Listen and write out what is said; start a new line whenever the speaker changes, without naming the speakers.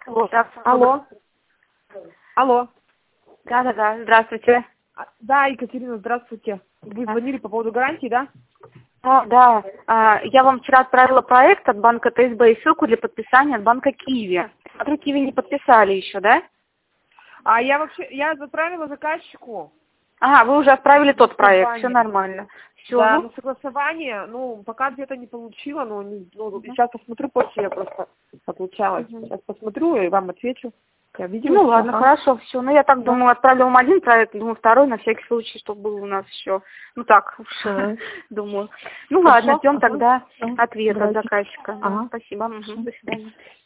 Алло. Алло.
Да, здравствуйте.
Да, Екатерина, здравствуйте. Вы звонили по поводу гарантии, да?
Да. Я вам вчера отправила проект от банка ТСБ и ссылку для подписания от банка Киви. Смотрю, Киви не подписали еще, да?
Я отправила заказчику.
Ага, вы уже отправили тот проект,
Согласование.
все нормально. Все,
Да, но согласование, пока где-то не получила, сейчас посмотрю, позже я просто отлучалась. Сейчас посмотрю и вам отвечу. Я видела,
ладно, хорошо, все. Я так думаю, отправлю вам один проект, думаю, второй на всякий случай, чтобы был у нас еще. Думаю. Ладно, ждем тогда ответа от заказчика. Спасибо. До свидания.